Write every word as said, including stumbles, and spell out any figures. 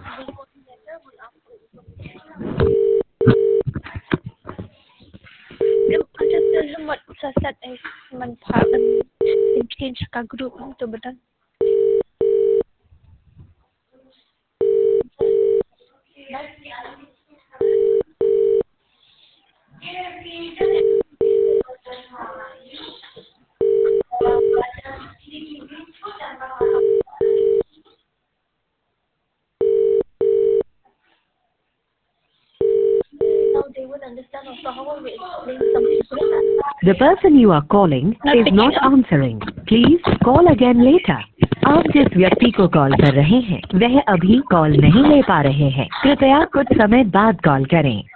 Em ada terhembat sesat eh manfaat dan change ka group itu betul. Now they would understand also how we explain something. The person you are calling is not answering. Please call again later. आप जिस व्यक्ति को call कर रहे हैं वह अभी call नहीं ले पा रहे हैं। कृपया कुछ समय बाद कॉल करें।